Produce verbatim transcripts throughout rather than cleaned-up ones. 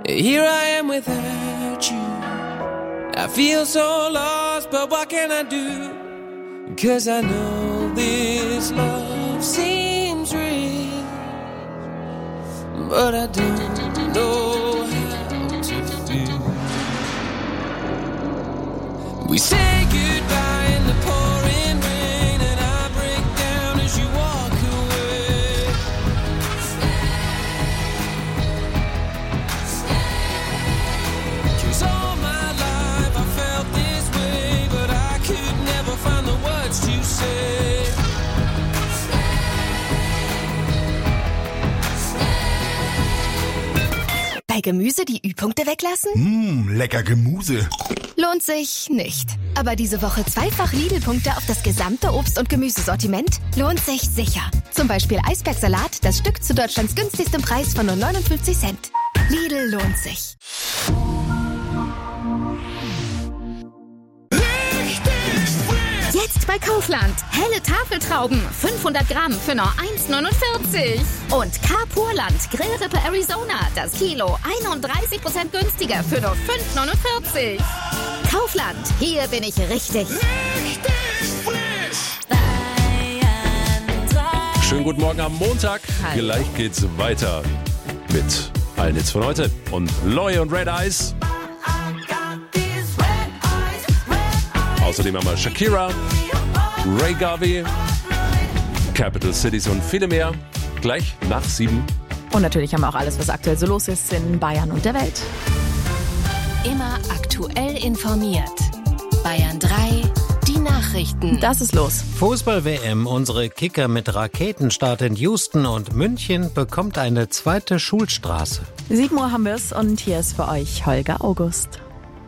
Here I am without you. I feel so lost, but what can I do? 'Cause I know this love seems real, but I don't know how to feel. We say goodbye in the pouring rain, and I break down as you walk away. Cause all my life I felt this way, but I could never find the words to say. Bei Gemüse die Ü-Punkte weglassen? Mmh, lecker Gemüse. Lohnt sich nicht. Aber diese Woche zweifach Lidl-Punkte auf das gesamte Obst- und Gemüsesortiment lohnt sich sicher. Zum Beispiel Eisbergsalat, das Stück zu Deutschlands günstigstem Preis von nur neunundfünfzig Cent. Lidl lohnt sich. Jetzt bei Kaufland. Helle Tafeltrauben, fünfhundert Gramm für nur eins neunundvierzig. Und Carpurland Grillrippe Arizona, das Kilo einunddreißig Prozent günstiger für nur fünf neunundvierzig. Kaufland, hier bin ich richtig. Richtig frisch. Schönen guten Morgen am Montag. Hallo. Gleich geht's weiter mit allen Hits von heute. Und Loy und Red Eyes. Außerdem haben wir Shakira, Ray Garvey, Capital Cities und viele mehr. Gleich nach sieben. Und natürlich haben wir auch alles, was aktuell so los ist in Bayern und der Welt. Immer aktuell informiert. Bayern drei, die Nachrichten. Das ist los. Fußball-W M, unsere Kicker mit Raketenstart in Houston und München bekommt eine zweite Schulstraße. sieben Uhr haben wir es und hier ist für euch Holger August.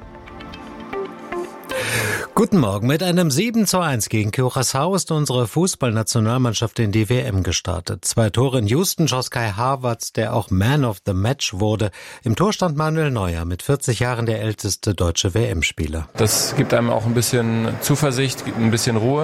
Guten Morgen. Mit einem sieben zu eins gegen Curaçao ist unsere Fußballnationalmannschaft in die W M gestartet. Zwei Tore in Houston schoss Kai Havertz, der auch Man of the Match wurde. Im Tor stand Manuel Neuer, mit vierzig Jahren der älteste deutsche W M-Spieler. Das gibt einem auch ein bisschen Zuversicht, ein bisschen Ruhe.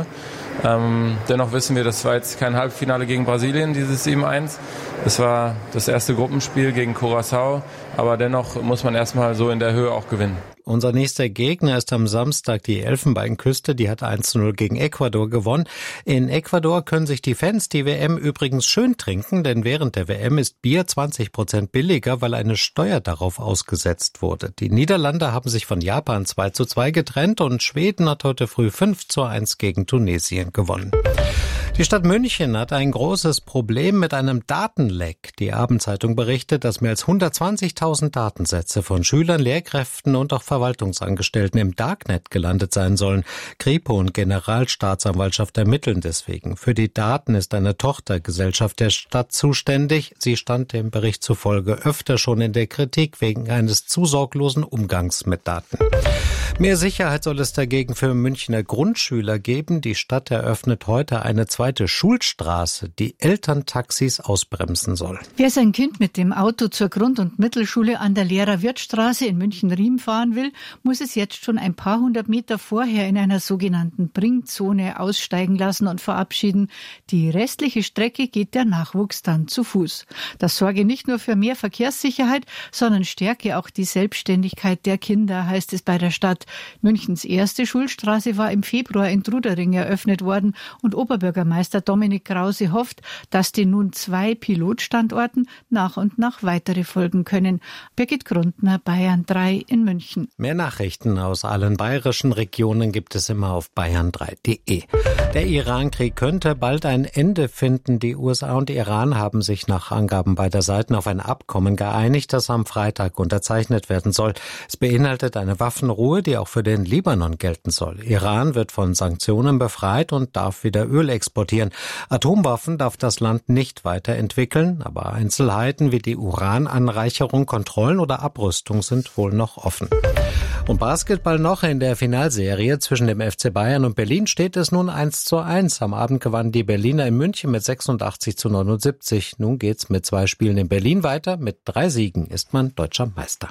Ähm, dennoch wissen wir, das war jetzt kein Halbfinale gegen Brasilien, dieses sieben eins. Es war das erste Gruppenspiel gegen Curaçao, aber dennoch muss man erstmal so in der Höhe auch gewinnen. Unser nächster Gegner ist am Samstag die Elfenbeinküste. Die hat eins zu null gegen Ecuador gewonnen. In Ecuador können sich die Fans die W M übrigens schön trinken, denn während der W M ist Bier zwanzig Prozent billiger, weil eine Steuer darauf ausgesetzt wurde. Die Niederlande haben sich von Japan zwei zu zwei getrennt und Schweden hat heute früh fünf zu eins gegen Tunesien gewonnen. Die Stadt München hat ein großes Problem mit einem Datenleck. Die Abendzeitung berichtet, dass mehr als hundertzwanzigtausend Datensätze von Schülern, Lehrkräften und auch Verwaltungsangestellten im Darknet gelandet sein sollen. Kripo und Generalstaatsanwaltschaft ermitteln deswegen. Für die Daten ist eine Tochtergesellschaft der Stadt zuständig. Sie stand dem Bericht zufolge öfter schon in der Kritik wegen eines zu sorglosen Umgangs mit Daten. Mehr Sicherheit soll es dagegen für Münchner Grundschüler geben. Die Stadt eröffnet heute eine zweite Schulstraße, die Elterntaxis ausbremsen soll. Wer sein Kind mit dem Auto zur Grund- und Mittelschule an der Lehrer-Wirth-Straße in München-Riem fahren will, muss es jetzt schon ein paar hundert Meter vorher in einer sogenannten Bringzone aussteigen lassen und verabschieden. Die restliche Strecke geht der Nachwuchs dann zu Fuß. Das sorge nicht nur für mehr Verkehrssicherheit, sondern stärke auch die Selbstständigkeit der Kinder, heißt es bei der Stadt. Münchens erste Schulstraße war im Februar in Trudering eröffnet worden und Oberbürgermeister Dominik Krause hofft, dass den nun zwei Pilotstandorten nach und nach weitere folgen können. Birgit Grundner, Bayern drei in München. Mehr Nachrichten aus allen bayerischen Regionen gibt es immer auf bayern drei punkt de. Der Iran-Krieg könnte bald ein Ende finden. Die U S A und Iran haben sich nach Angaben beider Seiten auf ein Abkommen geeinigt, das am Freitag unterzeichnet werden soll. Es beinhaltet eine Waffenruhe, die auch für den Libanon gelten soll. Iran wird von Sanktionen befreit und darf wieder Öl exportieren. Atomwaffen darf das Land nicht weiterentwickeln, aber Einzelheiten wie die Urananreicherung, Kontrollen oder Abrüstung sind wohl noch offen. Und Basketball noch in der Finalserie zwischen dem F C Bayern und Berlin steht es nun eins zu eins. Am Abend gewannen die Berliner in München mit sechsundachtzig zu neunundsiebzig. Nun geht's mit zwei Spielen in Berlin weiter. Mit drei Siegen ist man deutscher Meister.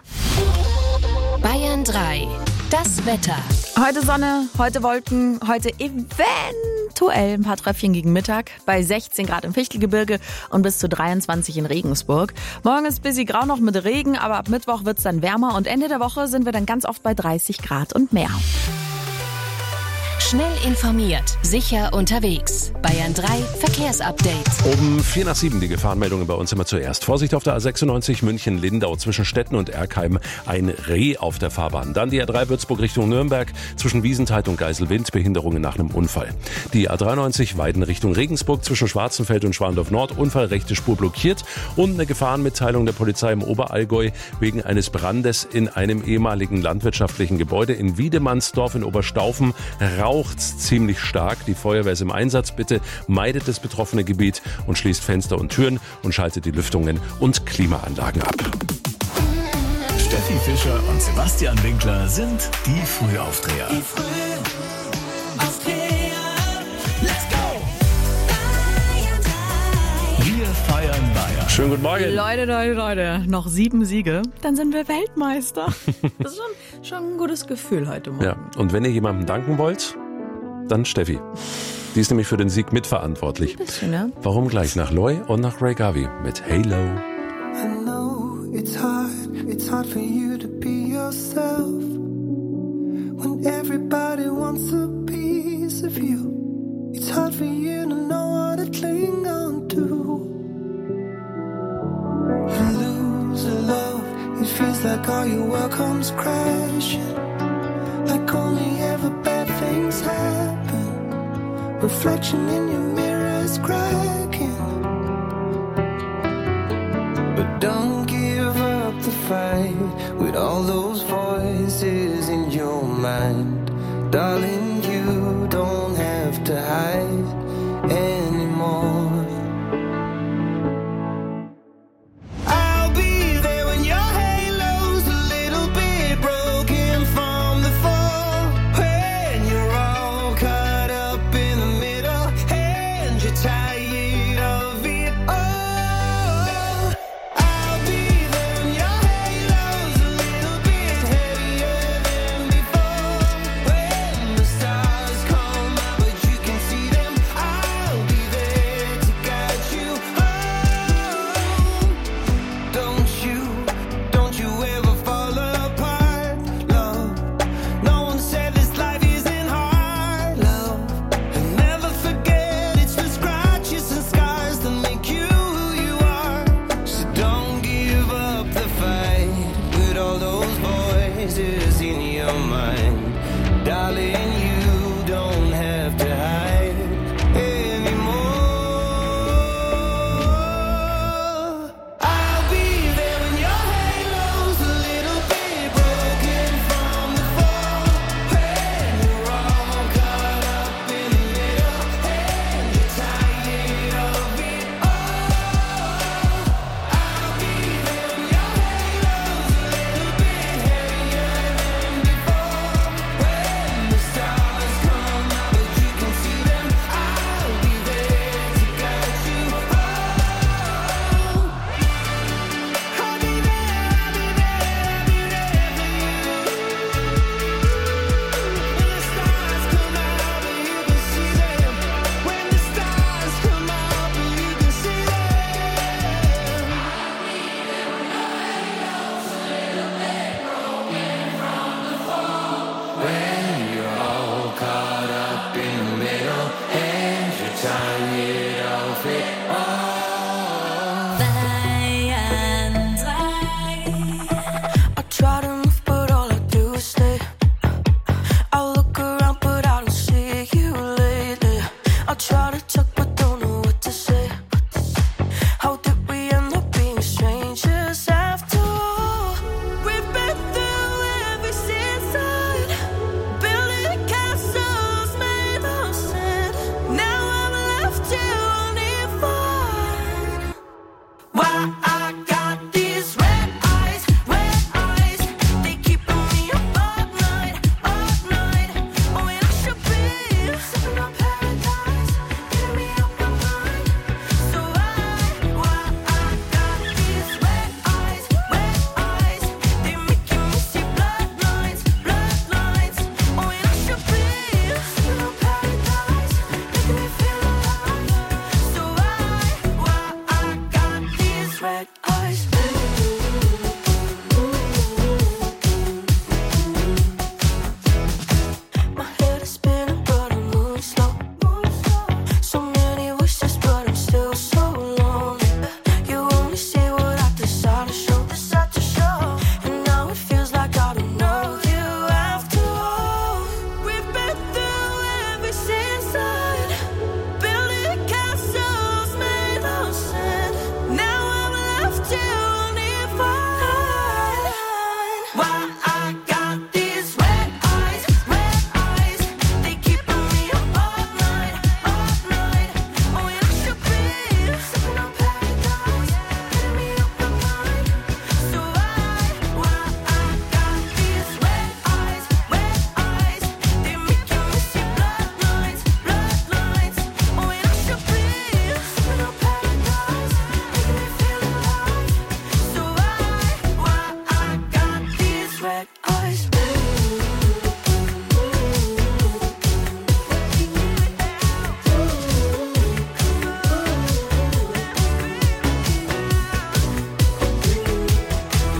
Bayern drei. Das Wetter. Heute Sonne, heute Wolken, heute eventuell Aktuell ein paar Tröpfchen gegen Mittag, bei sechzehn Grad im Fichtelgebirge und bis zu dreiundzwanzig in Regensburg. Morgen ist busy grau noch mit Regen, aber ab Mittwoch wird's dann wärmer und Ende der Woche sind wir dann ganz oft bei dreißig Grad und mehr. Schnell informiert, sicher unterwegs. Bayern drei Verkehrsupdate. Um vier nach sieben die Gefahrenmeldungen bei uns immer zuerst. Vorsicht auf der A sechsundneunzig München-Lindau zwischen Stetten und Erkheim. Ein Reh auf der Fahrbahn. Dann die A drei Würzburg Richtung Nürnberg zwischen Wiesenthal und Geiselwind. Behinderungen nach einem Unfall. Die A dreiundneunzig Weiden Richtung Regensburg zwischen Schwarzenfeld und Schwandorf Nord. Unfall, rechte Spur blockiert. Und eine Gefahrenmitteilung der Polizei im Oberallgäu wegen eines Brandes in einem ehemaligen landwirtschaftlichen Gebäude in Wiedemannsdorf in Oberstaufen. Raucht's ziemlich stark. Die Feuerwehr ist im Einsatz. Bitte meidet das betroffene Gebiet und schließt Fenster und Türen und schaltet die Lüftungen und Klimaanlagen ab. Steffi Fischer und Sebastian Winkler sind die Frühaufdreher. Die Frühaufdreher. Let's go! Wir feiern Bayern. Schönen guten Morgen. Leute, Leute, Leute, noch sieben Siege, dann sind wir Weltmeister. Das ist schon, schon ein gutes Gefühl heute Morgen. Ja, und wenn ihr jemandem danken wollt, dann Steffi. Die ist nämlich für den Sieg mitverantwortlich. Ein bisschen, ne? Warum gleich nach Loy und nach Ray Garvey mit Halo. I know it's hard, it's hard for you to be yourself when everybody wants a piece of you. It's hard for you to know what to cling on to. You lose a love, it feels like all your world comes crashing, like only ever bad things happen. Reflection in your mirror is cracking, but don't give up the fight with all those voices in your mind. Darling, you don't have to hide anymore.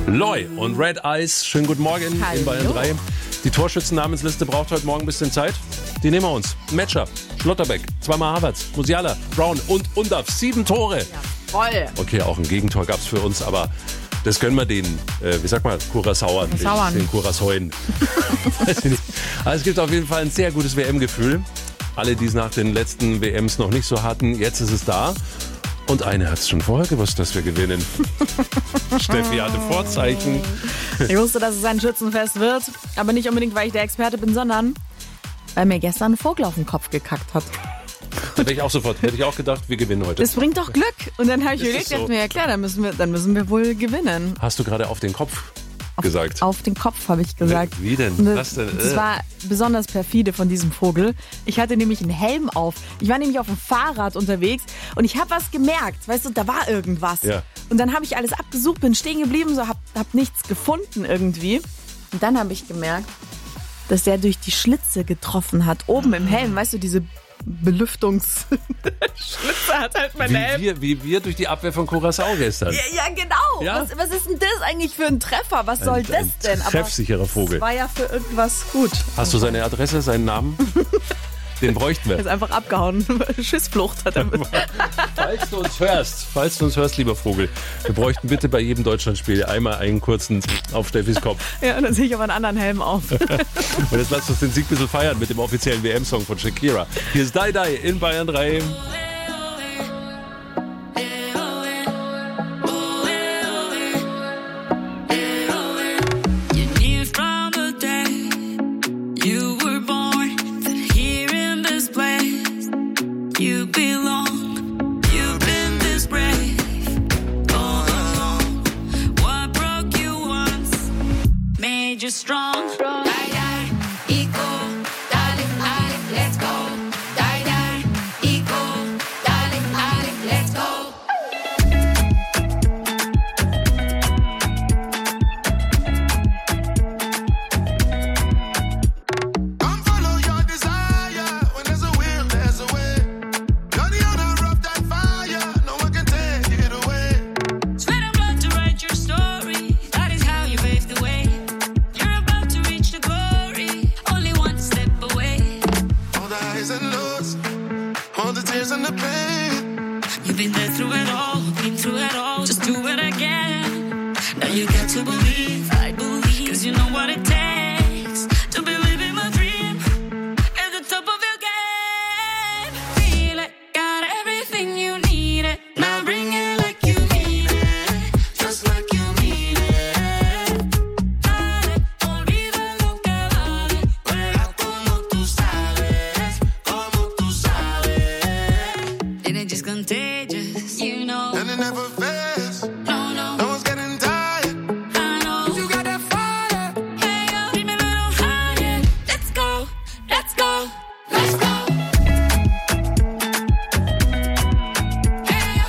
Loy und Red Eyes. Schönen guten Morgen Hallo. in Bayern drei. Die Torschützennamensliste braucht heute Morgen ein bisschen Zeit. Die nehmen wir uns. Metscher, Schlotterbeck, zweimal Havertz, Musiala, Brown und Undav. Sieben Tore. Voll. Okay, auch ein Gegentor gab es für uns, aber das gönnen wir den, äh, wie sagt man, Curaçaoern, Curaçaoern. den Curaçaoen. Also es gibt auf jeden Fall ein sehr gutes W M-Gefühl. Alle, die es nach den letzten W Ms noch nicht so hatten, jetzt ist es da. Und eine hat es schon vorher gewusst, dass wir gewinnen. Steffi hatte Vorzeichen. Ich wusste, dass es ein Schützenfest wird, aber nicht unbedingt, weil ich der Experte bin, sondern weil mir gestern ein Vogel auf den Kopf gekackt hat. Da hätte ich auch sofort, hätte ich auch gedacht, wir gewinnen heute. Das bringt doch Glück. Und dann habe ich Ist überlegt, es so? dachte mir, ja klar, dann müssen wir, dann müssen wir wohl gewinnen. Hast du gerade auf den Kopf gesagt? Auf den Kopf, habe ich gesagt. Wie, wie denn? Und Was denn? Das Äh. war besonders perfide von diesem Vogel. Ich hatte nämlich einen Helm auf. Ich war nämlich auf dem Fahrrad unterwegs und ich habe was gemerkt. Weißt du, da war irgendwas. Ja. Und dann habe ich alles abgesucht, bin stehen geblieben, so hab, hab nichts gefunden irgendwie. Und dann habe ich gemerkt, dass der durch die Schlitze getroffen hat. Oben im Helm, weißt du, diese Belüftungsschlitze hat halt mein Wie Helm. wir, wie wir durch die Abwehr von Curaçao gestern. Ja, ja, genau. Ja? Was, was ist denn das eigentlich für ein Treffer? Was soll Ein- das ein denn? treffsicherer Vogel. Das war ja für irgendwas gut. Hast du seine Adresse, seinen Namen? Den bräuchten Er wir. ist einfach abgehauen. Schissflucht hat er mit. Falls du uns hörst, falls du uns hörst, lieber Vogel, wir bräuchten bitte bei jedem Deutschlandspiel einmal einen kurzen auf Steffis Kopf. Ja, und dann sehe ich aber einen anderen Helm auf. Und jetzt lasst uns den Sieg ein bisschen feiern mit dem offiziellen W M-Song von Shakira. Hier ist Die Die in Bayern drei. You belong, you've been this brave all along. What broke you once made you strong. Die, die, eco, darling, darling, let's go. Die, die, eco, darling, darling, let's go. Come follow your desire. When there's a will, there's a way. You're the owner of that fire. No one can take it away. Sweat and blood to write your story. That is how you pave the way. You're about to reach the glory. Only one step away. All the highs and lows, all the tears and the pain. You've been there through it all, been through it all. Just do it again. Now you got to believe, I believe. Cause you know what it takes to be living my dream. At the top of your game. Feel it, got everything you need it. Now bring it like you need it. Just like you need it. Dale, olvida lo que vale. Juega como tú sabes, como tú sabes. And it's just contagious, you know. And it never fails. No, no, No one's getting tired. I know. You got that fire. Hey, yo, keep me a little higher. Let's go, let's go, let's go. Hey,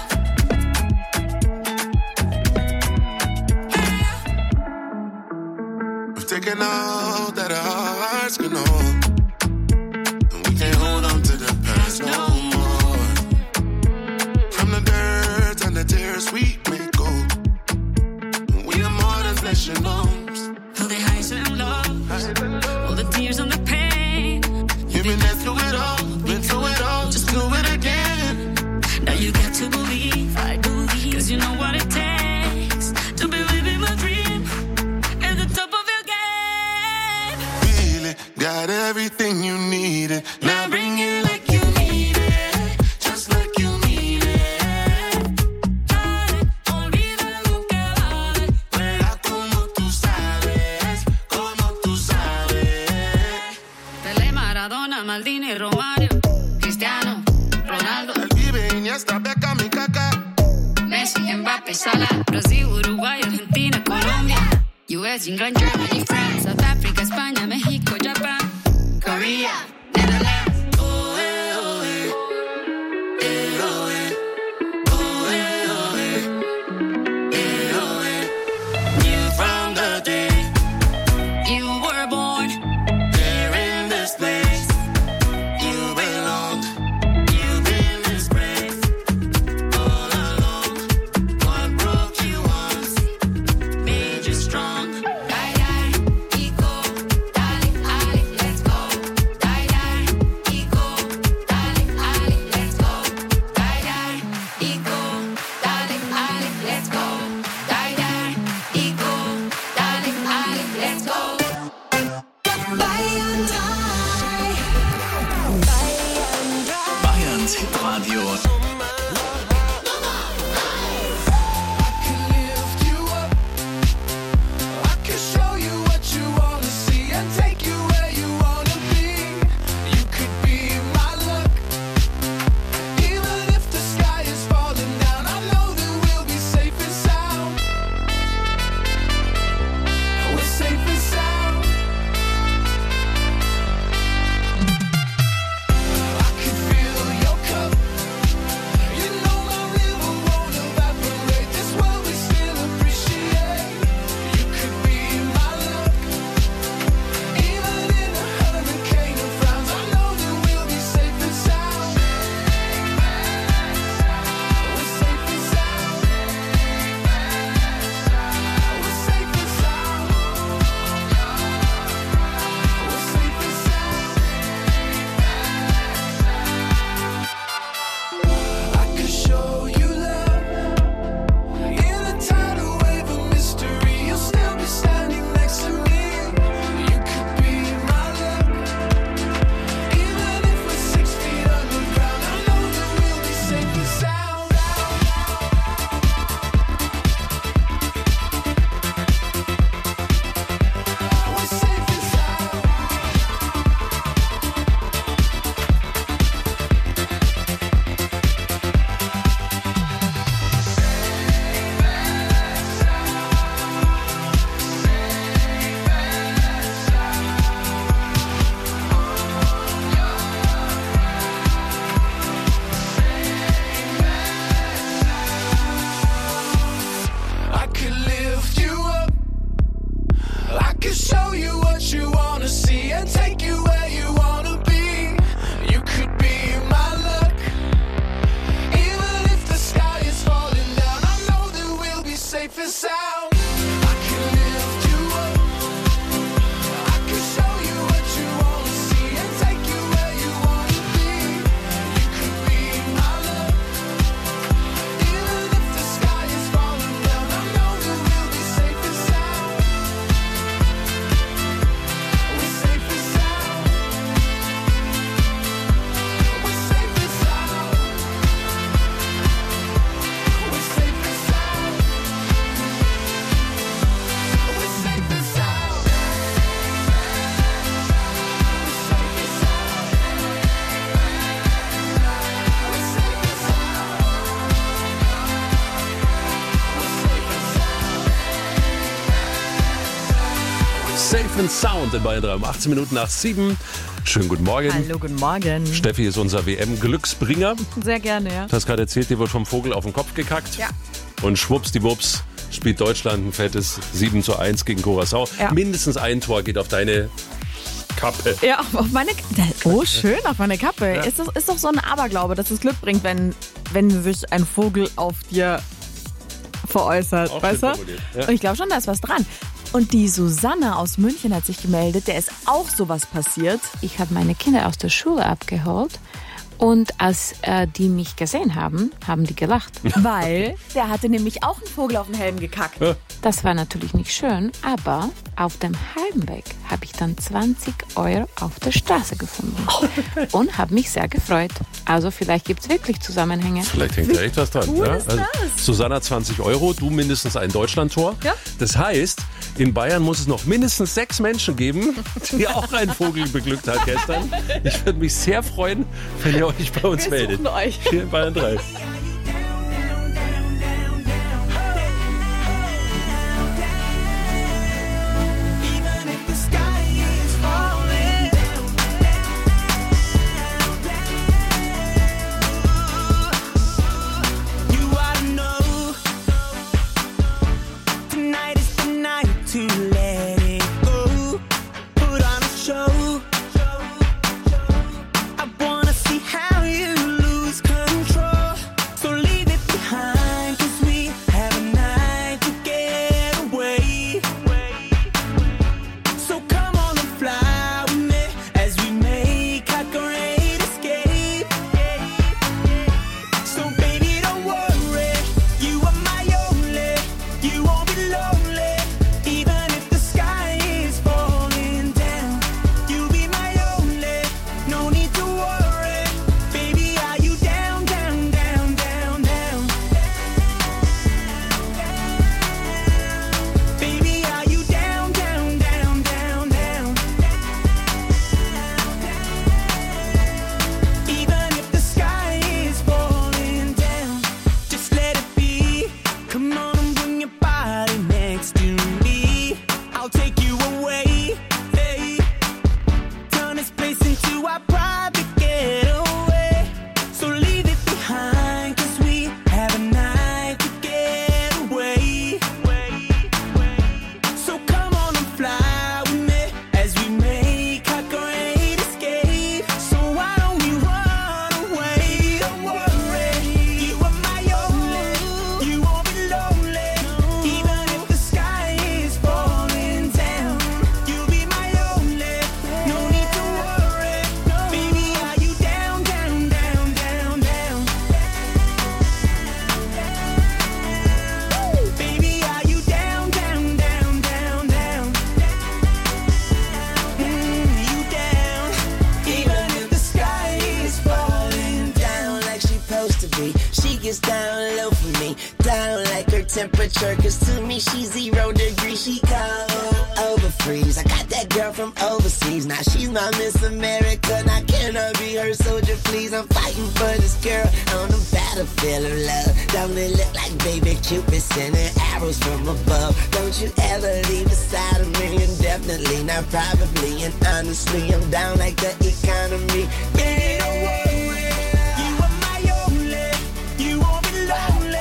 yo. We've taken all that our hearts can hold. And we can't hold on to the past no more. From the dirt and the tears we may go. We are more than flesh and bones. All the highs and lows, all the tears and the pain. You've been there through it all, been through it all. Just do it again. Now you got to believe, I believe. Cause you know what it takes to be living my dream. At the top of your game. Feel it, got everything you needed. Now bring it like you need it. Just like you need it. Dale, olvida lo que vale. Juega como tú sabes, como tú sabes. Pelé, Maradona, Maldini, Romario, Cristiano, Ronaldo, El Vive, Iniesta, Beckham y Kaká. Messi, Mbappé, Salah, Brasil, Uruguay, Argentina, Colombia, U S, England, Germany, France, South Africa, España, México, Japan, Korea, Netherlands. Oh, eh, oh, eh. Eh, oh, eh. Oh, eh, oh, eh. Eh, oh, eh. You from the day you were born. There in this place, you belong. You've been this brave all along. What broke you once made you Safe and Sound in Bayern drei um achtzehn Minuten nach sieben. Schönen guten Morgen. Hallo, guten Morgen. Steffi ist unser W M-Glücksbringer. Sehr gerne, ja. Du hast gerade erzählt, dir wird vom Vogel auf den Kopf gekackt. Ja. Und schwuppsdiwupps spielt Deutschland ein fettes sieben zu eins gegen Curaçao. Ja. Mindestens ein Tor geht auf deine Kappe. Ja, auf meine Kappe. Oh, schön, auf meine Kappe. Ja. Ist, das, ist doch so ein Aberglaube, dass es Glück bringt, wenn, wenn sich ein Vogel auf dir veräußert, Auch weißt du? schön formuliert, ja. Und ich glaube schon, da ist was dran. Und die Susanne aus München hat sich gemeldet, der ist auch sowas passiert. Ich habe meine Kinder aus der Schule abgeholt und als äh, die mich gesehen haben, haben die gelacht. Weil der hatte nämlich auch einen Vogel auf den Helm gekackt. Ja. Das war natürlich nicht schön, aber auf dem Heimweg habe ich dann zwanzig Euro auf der Straße gefunden und habe mich sehr gefreut. Also vielleicht gibt es wirklich Zusammenhänge. Vielleicht hängt da echt was dran. cool Ja? ist Also, das? Susanna zwanzig Euro, du mindestens ein Deutschlandtor. Ja. Das heißt, in Bayern muss es noch mindestens sechs Menschen geben, die auch einen Vogel beglückt hat gestern. Ich würde mich sehr freuen, wenn ihr euch bei uns Wir meldet. suchen euch. Hier in Bayern drei. Temperature, cause to me she's zero degrees, she cold over freeze. I got that girl from overseas, now she's my Miss America. Now can I be her soldier, please? I'm fighting for this girl on the battlefield of love. Don't it look like baby Cupid sending arrows from above? Don't you ever leave beside of me, indefinitely, not probably, and honestly, I'm down like the economy. Baby, don't worry, you are my only, you won't be lonely.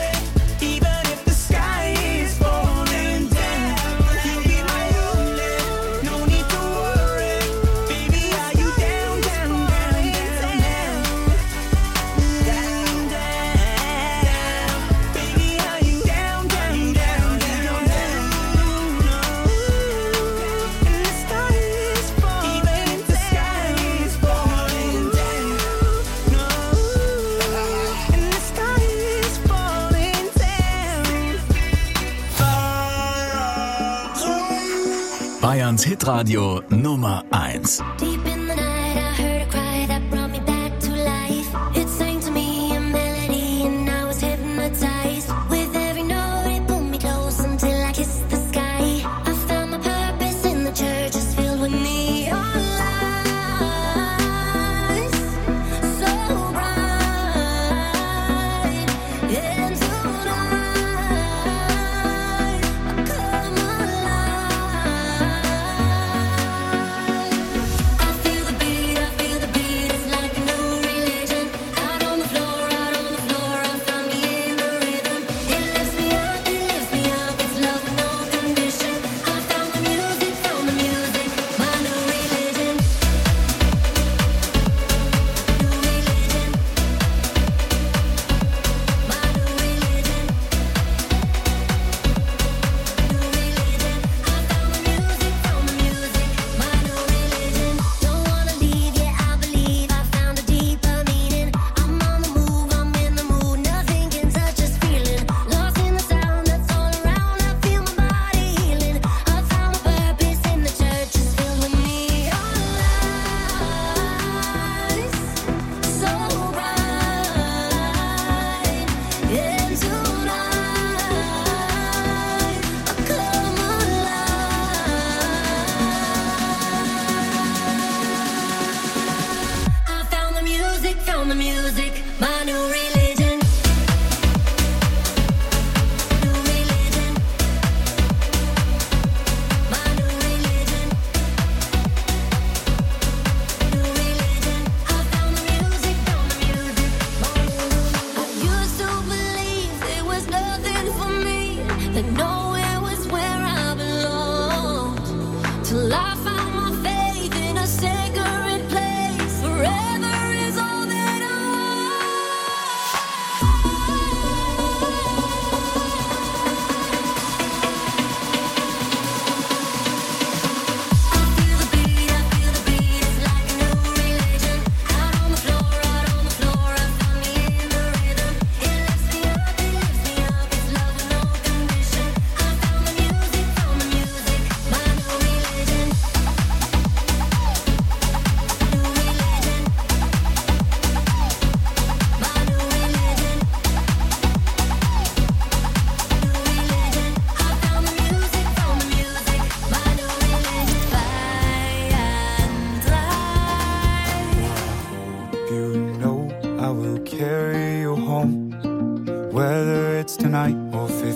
Bayerns Hitradio Nummer eins.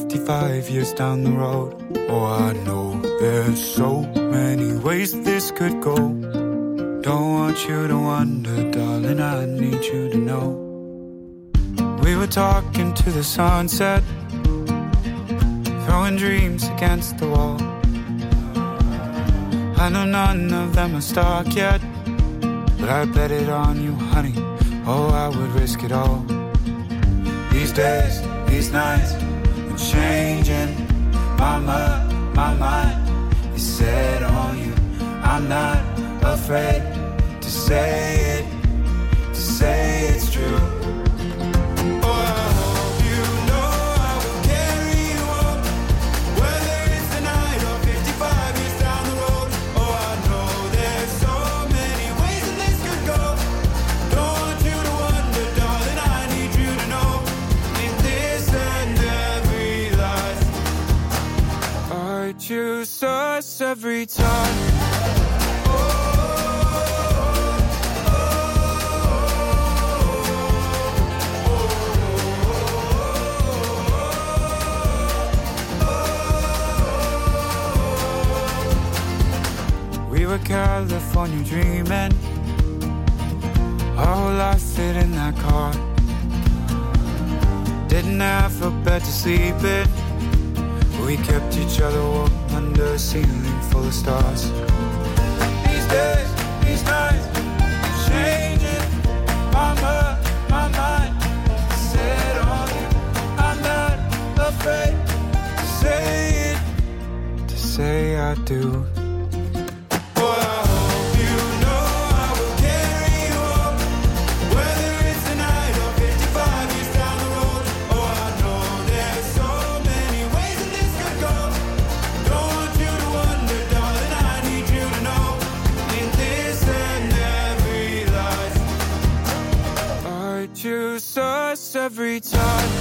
fifty-five years down the road. Oh, I know there's so many ways this could go. Don't want you to wonder, darling, I need you to know. We were talking to the sunset, throwing dreams against the wall. I know none of them are stuck yet, but I bet it on you, honey. Oh, I would risk it all. These days, these nights, I'm changing. Mama, my mind is set on you. I'm not afraid to say it, to say it's true. Choose us every time. We were California dreaming, our whole life fit in that car. Didn't have a bed to sleep in, we kept each other warm under a ceiling full of stars. These days, these nights, I'm changing. Mama, my mind set on you. I'm not afraid to say it, to say I do. Choose us every time.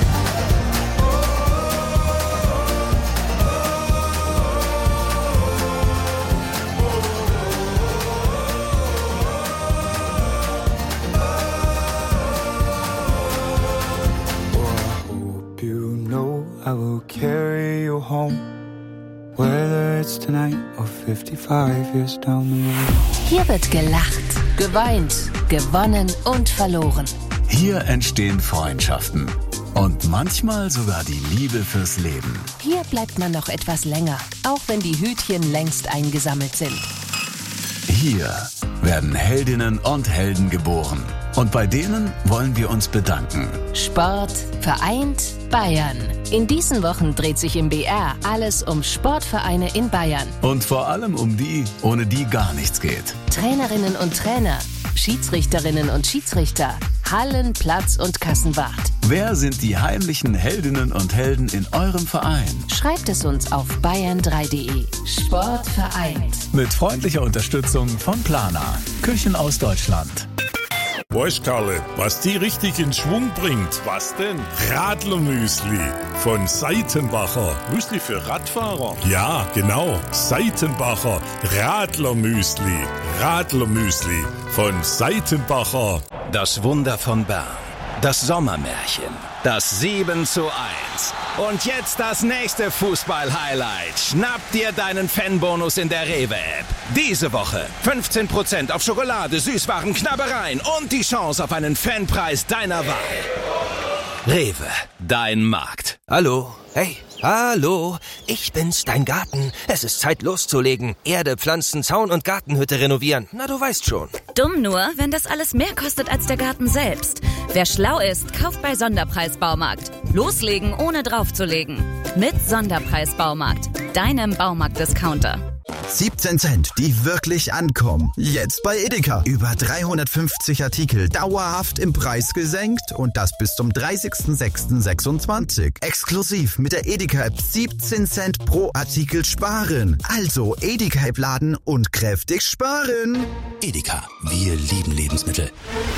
I will carry you home, whether it's tonight or fifty-five years down the road. Hier wird gelacht, geweint, gewonnen und verloren. Hier entstehen Freundschaften und manchmal sogar die Liebe fürs Leben. Hier bleibt man noch etwas länger, auch wenn die Hütchen längst eingesammelt sind. Hier werden Heldinnen und Helden geboren. Und bei denen wollen wir uns bedanken. Sport vereint Bayern. In diesen Wochen dreht sich im B R alles um Sportvereine in Bayern. Und vor allem um die, ohne die gar nichts geht. Trainerinnen und Trainer, Schiedsrichterinnen und Schiedsrichter, Hallen, Platz und Kassenwart. Wer sind die heimlichen Heldinnen und Helden in eurem Verein? Schreibt es uns auf bayern drei punkt de. Sport vereint. Mit freundlicher Unterstützung von Plana. Küchen aus Deutschland. Weißt Karle, was die richtig in Schwung bringt? Was denn? Radlermüsli von Seitenbacher. Müsli für Radfahrer? Ja, genau. Seitenbacher Radlermüsli. Radlermüsli von Seitenbacher. Das Wunder von Bern. Das Sommermärchen. Das sieben zu eins. Und jetzt das nächste Fußball-Highlight. Schnapp dir deinen Fanbonus in der Rewe-App. Diese Woche fünfzehn Prozent auf Schokolade, Süßwaren, Knabbereien und die Chance auf einen Fanpreis deiner Wahl. Rewe, dein Markt. Hallo, hey, hallo, ich bin's, dein Garten. Es ist Zeit loszulegen. Erde, Pflanzen, Zaun und Gartenhütte renovieren. Na, du weißt schon. Dumm nur, wenn das alles mehr kostet als der Garten selbst. Wer schlau ist, kauft bei Sonderpreis Baumarkt. Loslegen, ohne draufzulegen. Mit Sonderpreis Baumarkt, deinem Baumarkt-Discounter. siebzehn Cent, die wirklich ankommen. Jetzt bei Edeka. Über dreihundertfünfzig Artikel dauerhaft im Preis gesenkt und das bis zum dreißigsten sechsten sechsundzwanzig. Exklusiv mit der Edeka-App siebzehn Cent pro Artikel sparen. Also Edeka-App laden und kräftig sparen. Edeka, wir lieben Lebensmittel.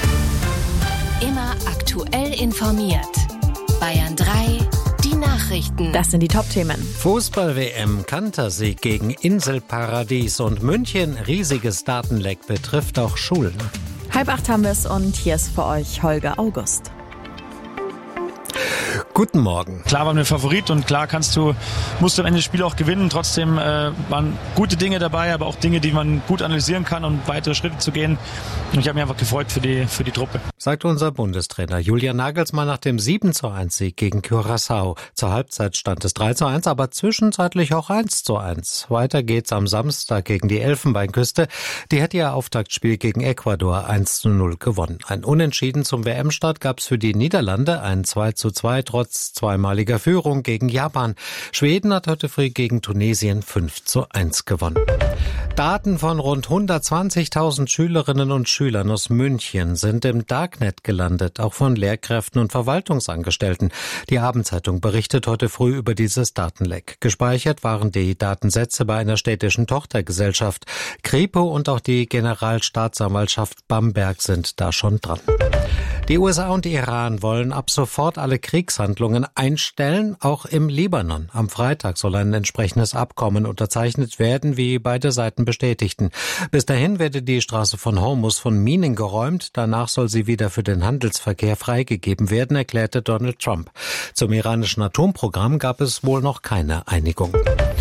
Immer aktuell informiert. Bayern drei, die Nachrichten. Das sind die Top-Themen. Fußball-W M, Kantersieg gegen Inselparadies und München. Riesiges Datenleck betrifft auch Schulen. Halb acht haben wir es und hier ist für euch Holger August. Gut. Guten Morgen. Klar waren wir Favorit und klar kannst du, musst du am Ende das Spiel auch gewinnen. Trotzdem äh, waren gute Dinge dabei, aber auch Dinge, die man gut analysieren kann, um weitere Schritte zu gehen. Und ich habe mich einfach gefreut für die, für die Truppe. Sagt unser Bundestrainer Julian Nagelsmann nach dem sieben zu eins Sieg gegen Curaçao. Zur Halbzeit stand es drei zu eins, aber zwischenzeitlich auch eins zu eins. Weiter geht's am Samstag gegen die Elfenbeinküste. Die hat ihr Auftaktspiel gegen Ecuador eins zu null gewonnen. Ein Unentschieden zum W M-Start gab's für die Niederlande, ein zwei zu zwei trotz zweimaliger Führung gegen Japan. Schweden hat heute früh gegen Tunesien fünf zu eins gewonnen. Daten von rund hundertzwanzigtausend Schülerinnen und Schülern aus München sind im Darknet gelandet, auch von Lehrkräften und Verwaltungsangestellten. Die Abendzeitung berichtet heute früh über dieses Datenleck. Gespeichert waren die Datensätze bei einer städtischen Tochtergesellschaft. Kripo und auch die Generalstaatsanwaltschaft Bamberg sind da schon dran. Die U S A und Iran wollen ab sofort alle Kriegshandlungen einstellen, auch im Libanon. Am Freitag soll ein entsprechendes Abkommen unterzeichnet werden, wie beide Seiten bestätigten. Bis dahin werde die Straße von Hormuz von Minen geräumt. Danach soll sie wieder für den Handelsverkehr freigegeben werden, erklärte Donald Trump. Zum iranischen Atomprogramm gab es wohl noch keine Einigung.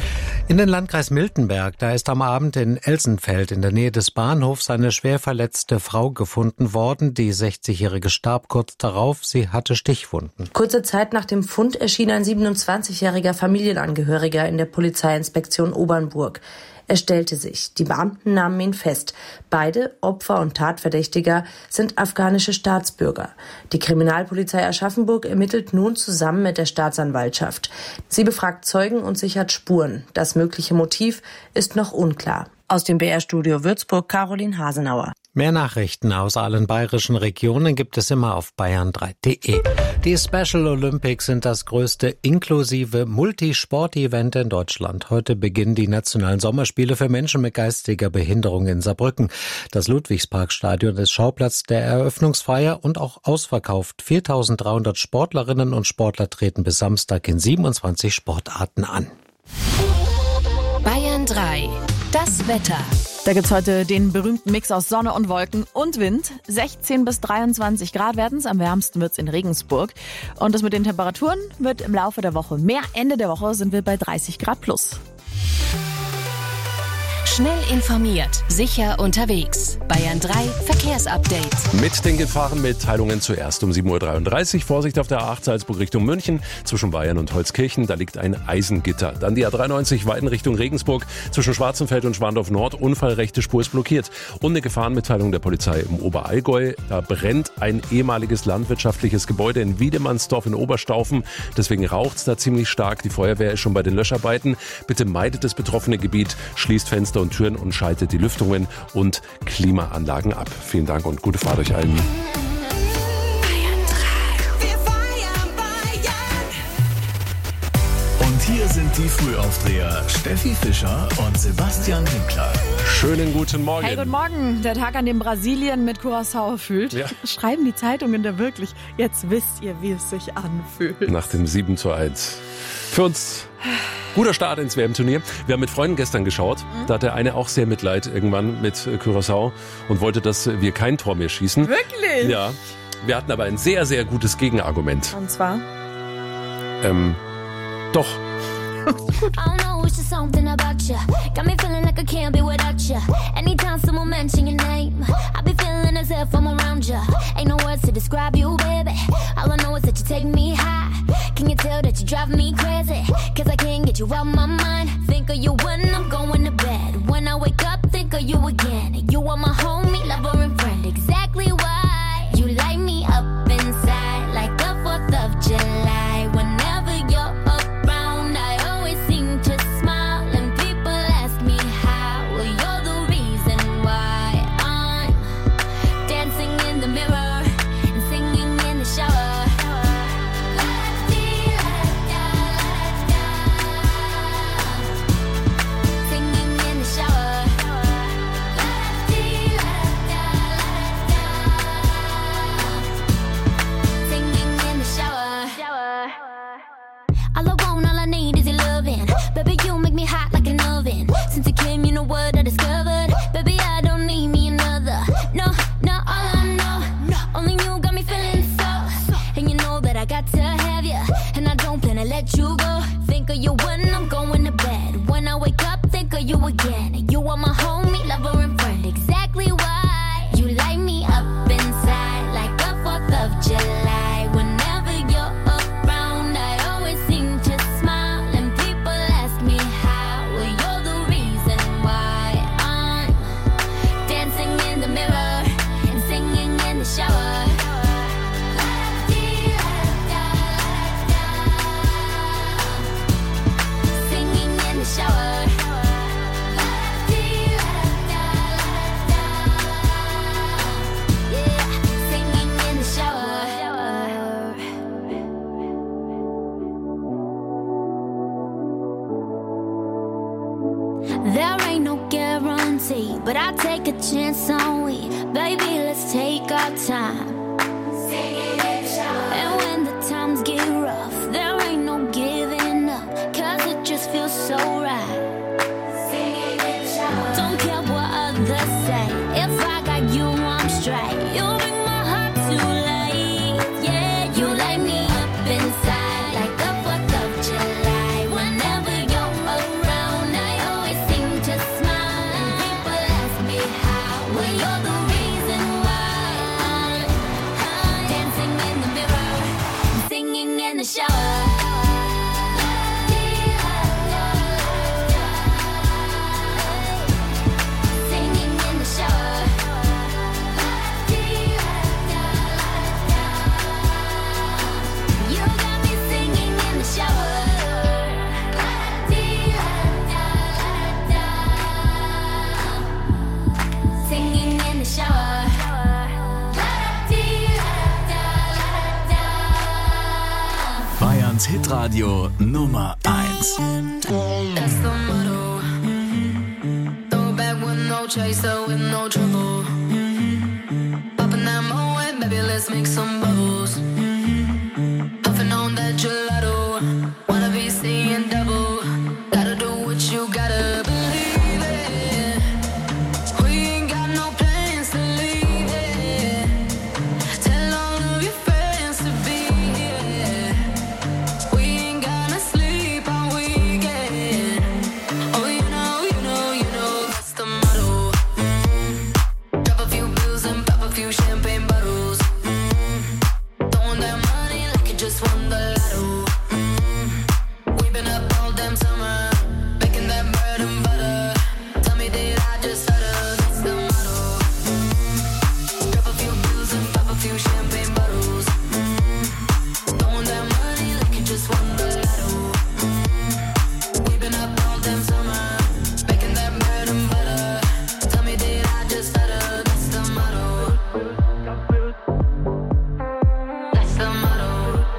In den Landkreis Miltenberg, da ist am Abend in Elsenfeld in der Nähe des Bahnhofs eine schwer verletzte Frau gefunden worden. Die sechzigjährige starb kurz darauf, sie hatte Stichwunden. Kurze Zeit nach dem Fund erschien ein siebenundzwanzigjähriger Familienangehöriger in der Polizeiinspektion Obernburg. Er stellte sich. Die Beamten nahmen ihn fest. Beide, Opfer und Tatverdächtiger, sind afghanische Staatsbürger. Die Kriminalpolizei Aschaffenburg ermittelt nun zusammen mit der Staatsanwaltschaft. Sie befragt Zeugen und sichert Spuren. Das mögliche Motiv ist noch unklar. Aus dem B R-Studio Würzburg, Caroline Hasenauer. Mehr Nachrichten aus allen bayerischen Regionen gibt es immer auf bayern drei punkt de. Die Special Olympics sind das größte inklusive Multisport-Event in Deutschland. Heute beginnen die nationalen Sommerspiele für Menschen mit geistiger Behinderung in Saarbrücken. Das Ludwigsparkstadion ist Schauplatz der Eröffnungsfeier und auch ausverkauft. viertausenddreihundert Sportlerinnen und Sportler treten bis Samstag in siebenundzwanzig Sportarten an. Bayern drei. Das Wetter. Da gibt's heute den berühmten Mix aus Sonne und Wolken und Wind. sechzehn bis dreiundzwanzig Grad werden's. Am wärmsten wird's in Regensburg. Und das mit den Temperaturen wird im Laufe der Woche mehr. Ende der Woche sind wir bei dreißig Grad plus. Schnell informiert, sicher unterwegs. Bayern drei Verkehrsupdate. Mit den Gefahrenmitteilungen zuerst um sieben Uhr dreiunddreißig. Vorsicht auf der A acht Salzburg Richtung München. Zwischen Bayern und Holzkirchen, da liegt ein Eisengitter. Dann die A dreiundneunzig Weiden Richtung Regensburg. Zwischen Schwarzenfeld und Schwandorf Nord. Unfall, rechte Spur ist blockiert. Und eine Gefahrenmitteilung der Polizei im Oberallgäu. Da brennt ein ehemaliges landwirtschaftliches Gebäude in Wiedemannsdorf in Oberstaufen. Deswegen raucht's da ziemlich stark. Die Feuerwehr ist schon bei den Löscharbeiten. Bitte meidet das betroffene Gebiet, schließt Fenster und Türen und schaltet die Lüftungen und Klimaanlagen ab. Vielen Dank und gute Fahrt euch allen. Und hier sind die Frühaufdreher Steffi Fischer und Sebastian Winkler. Schönen guten Morgen. Hey, guten Morgen. Der Tag, an dem Brasilien mit Curaçao fühlt. Ja. Schreiben die Zeitungen da wirklich. Jetzt wisst ihr, wie es sich anfühlt. Nach dem sieben zu eins. Für uns guter Start ins W M-Turnier. Wir haben mit Freunden gestern geschaut. Mhm. Da hatte eine auch sehr Mitleid irgendwann mit Curaçao und wollte, dass wir kein Tor mehr schießen. Wirklich? Ja. Wir hatten aber ein sehr, sehr gutes Gegenargument. Und zwar? Ähm, doch. Gut. Can you tell that you drive me crazy? Cause I can't get you out my mind. Think of you when I'm going to bed. When I wake up, think of you again. You are my homie, lover and friend. Exactly why you light me up inside like the fourth of July. Whenever you're around, I always seem to smile. And people ask me how. Well, you're the reason why I'm dancing in the mirror and singing in the shower. Baby, you make me hot like an oven. Since you came, you know what I discovered. Baby, I don't need me another. No, no, all I know. Only you got me feeling so. And you know that I got to have you. you go. Think of you when I'm going to bed. When I wake up, think of you again. You are my homie, lover, and friend. Exactly why you light me up inside like the fourth of July. Whenever you're around, I always seem to smile. And people ask me how. Well, you're the reason why I'm dancing in the mirror and singing in the shower. Singing in the shower. Yeah, singing in the shower. There ain't no guarantee, but I take a chance on we. Baby, let's take our time. And when the times get rough, there ain't no giving up, cause it just feels so right. Don't care what others say, if I got you, I'm straight. You bring my heart to life, yeah. You light me up inside like the fourth of July. Whenever you're around, I always seem to smile. And people ask me how. Well, you're the reason why I'm, I'm dancing in the mirror and singing in the shower. Singing in the shower. You got me singing in the shower. Singing in the shower. Bayerns Hitradio Nummer eins. That's the motto. Throw it back with no chaser, with no trouble. Popping that Moet, baby, let's make some bubbles. Puffing on that gelato. Wanna be seeing double. Gotta do what you gotta believe it. We ain't got no plans to leave it. Tell all of your friends to be here. We ain't gonna sleep all weekend. Oh, you know, you know, you know, that's the motto. Mm. Drop a few bills and pop a few champagne bottles. Mm. Throwing that money like you just won the lotto. Mm. We've been up all damn summer, making that bread and butter. Tell me, did I just stutter? That's the motto. Mm. Drop a few bills and pop a few champagne bottles. Mm. Throwing that money like you just won the lotto. Mm. We've been up all damn summer, making that bread and butter. Tell me, did I just stutter? That's the motto. That's the motto.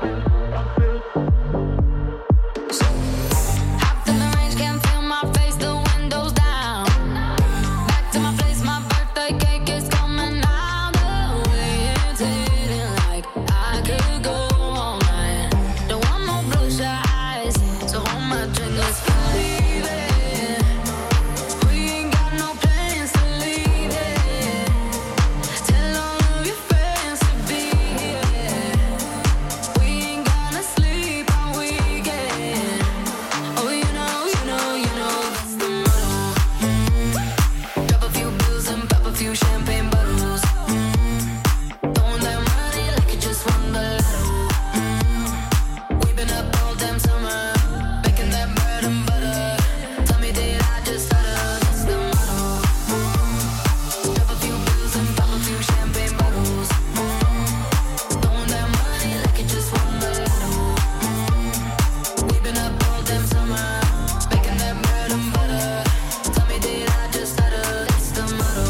Hopped in the range, can't feel my face, the windows down. Back to my place, my birthday cake is coming out. The way it's hitting, like I could go all night. Don't want no bloodshot eyes, so hold my drink, let's believe it. We ain't got no plans to leave it. Tell all of your friends to be here. We ain't gonna sleep all weekend. Oh, you know, you know, you know, that's the motto. Mm. Drop a few bills and pop a few champagne bottles. Mm. Throwing that money like you just won the lotto. Mm. We've been up all damn summer, making that bread and butter. Tell me, did I just stutter? That's the motto. Mm. Drop a few bills and pop a few champagne bottles. Mm. Throwing that money like you just won the lotto. Mm. We've been up all damn summer, making that bread and butter. Tell me, did I just stutter? That's the motto.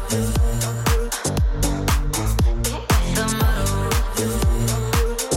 That's the motto.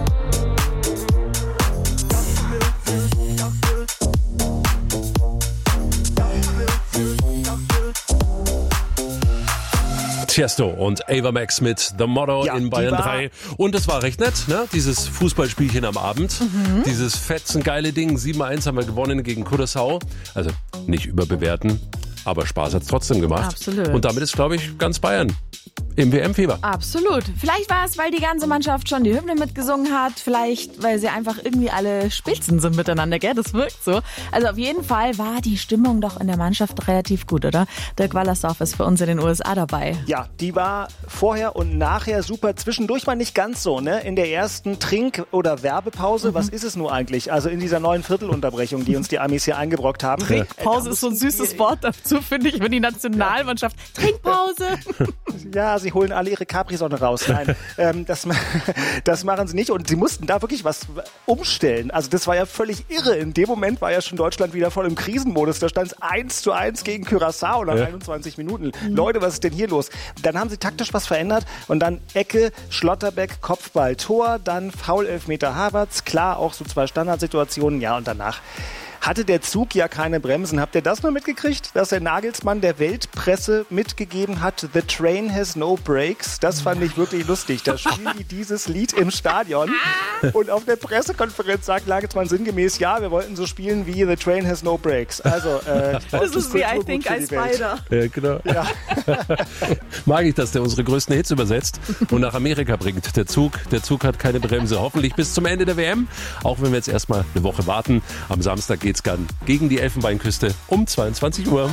Tiesto und Ava Max mit The Motto Ja, in die Bayern war- drei. Und es war recht nett, ne? Dieses Fußballspielchen am Abend. Mhm. Dieses fetzengeile Ding. sieben eins haben wir gewonnen gegen Curaçao. Also nicht überbewerten, aber Spaß hat's trotzdem gemacht. Absolut. Und damit ist, glaube ich, ganz Bayern im W M-Fieber. Absolut. Vielleicht war es, weil die ganze Mannschaft schon die Hymne mitgesungen hat. Vielleicht, weil sie einfach irgendwie alle Spitzen sind miteinander, gell? Das wirkt so. Also auf jeden Fall war die Stimmung doch in der Mannschaft relativ gut, oder? Dirk Wallersdorf ist für uns in den U S A dabei. Ja, die war vorher und nachher super. Zwischendurch mal nicht ganz so, ne? In der ersten Trink- oder Werbepause, mhm. was ist es nun eigentlich? Also in dieser neuen Viertelunterbrechung, die uns die Amis hier eingebrockt haben. Trinkpause ist so ein süßes Wort dazu, finde ich, für die Nationalmannschaft. Trinkpause! Ja, sie holen alle ihre Capri-Sonne raus. Nein, ähm, das, das machen sie nicht. Und sie mussten da wirklich was umstellen. Also das war ja völlig irre. In dem Moment war ja schon Deutschland wieder voll im Krisenmodus. Da stand es eins zu eins gegen Curaçao nach ja. einundzwanzig Minuten. Mhm. Leute, was ist denn hier los? Dann haben sie taktisch was verändert und dann Ecke, Schlotterbeck, Kopfball, Tor, dann Foul-Elfmeter Havertz. Klar, auch so zwei Standardsituationen. Ja, und danach hatte der Zug ja keine Bremsen. Habt ihr das mal mitgekriegt, dass der Nagelsmann der Weltpresse mitgegeben hat, The Train has no brakes? Das fand ich wirklich lustig. Da spielen die dieses Lied im Stadion und auf der Pressekonferenz sagt Nagelsmann sinngemäß, ja, wir wollten so spielen wie The Train has no brakes. Also, äh, das ist wie I Think I Spider. Ja, genau. Ja. Mag ich, dass der unsere größten Hits übersetzt und nach Amerika bringt. Der Zug, der Zug hat keine Bremse. Hoffentlich bis zum Ende der W M, auch wenn wir jetzt erstmal eine Woche warten. Am Samstag geht's dann gegen die Elfenbeinküste um zweiundzwanzig Uhr.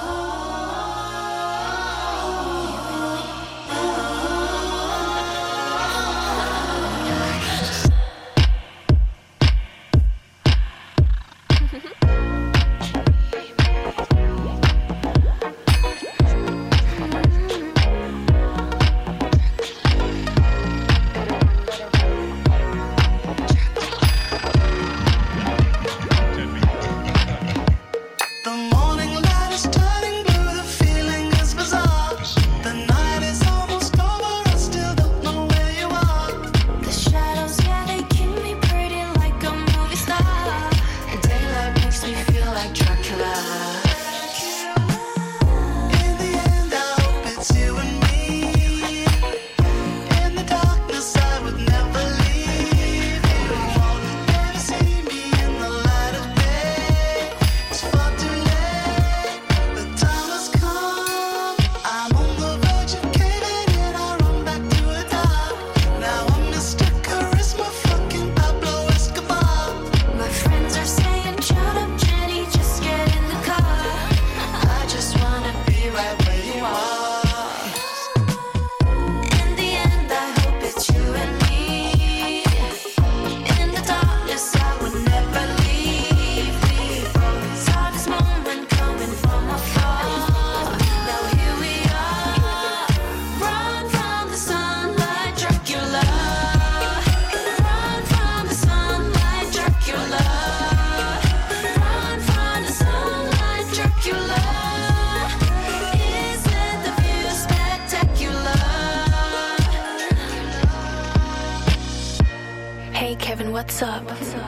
What's up?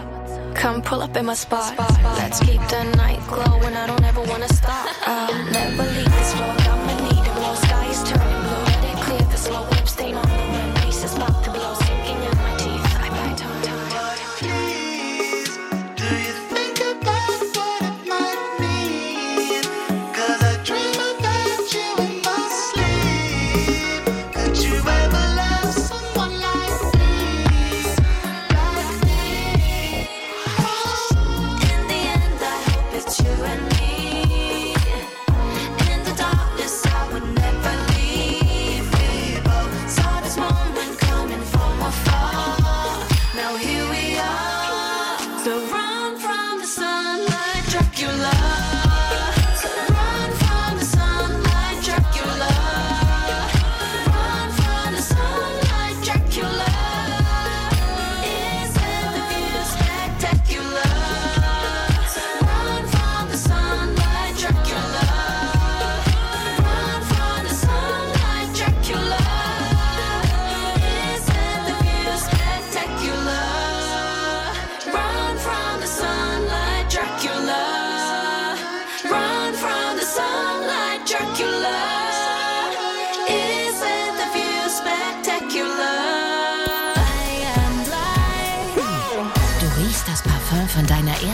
Come pull up in my spot. Let's keep the night glowing. I don't ever wanna stop. I'll never leave this floor. I'ma need it. More sky is turning blue. Let it clear the slow whip stain on the rim. Peace is about to blow, sinking in my teeth. I bite tongue tongue. Please, do you think about what it might mean? 'Cause I dream about you in my sleep. Could you ever love someone like me? In the end, I hope it's you and me.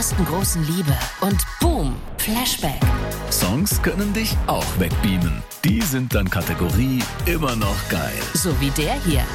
ersten großen Liebe und boom, Flashback. Songs können dich auch wegbeamen. Die sind dann Kategorie immer noch geil. So wie der hier.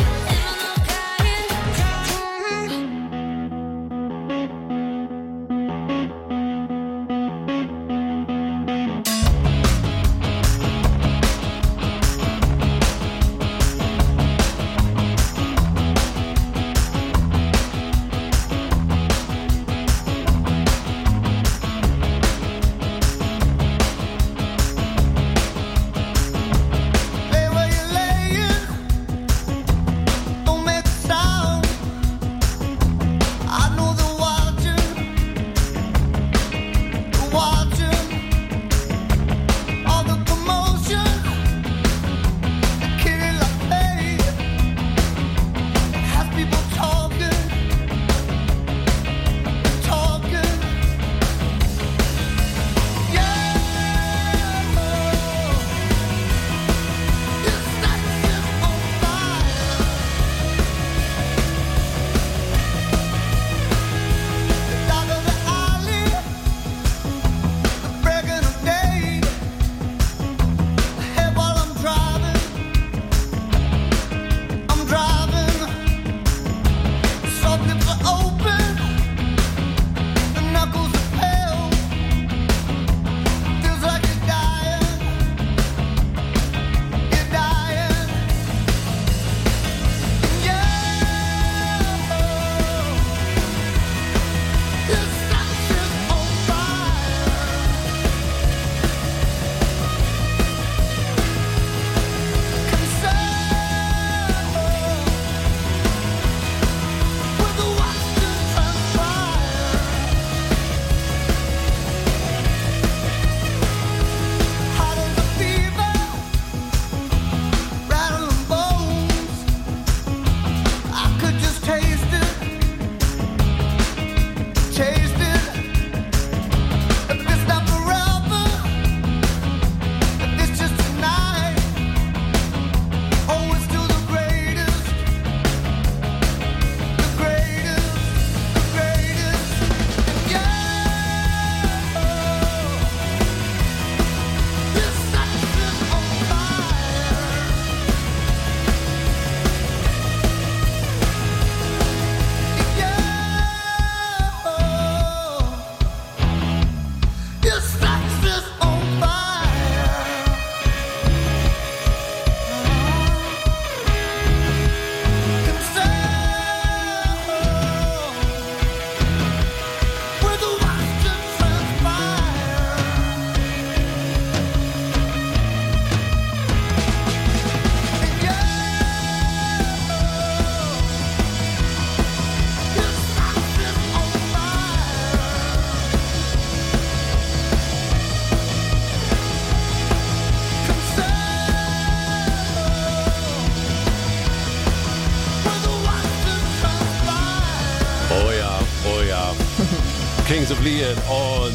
Kings of Leon und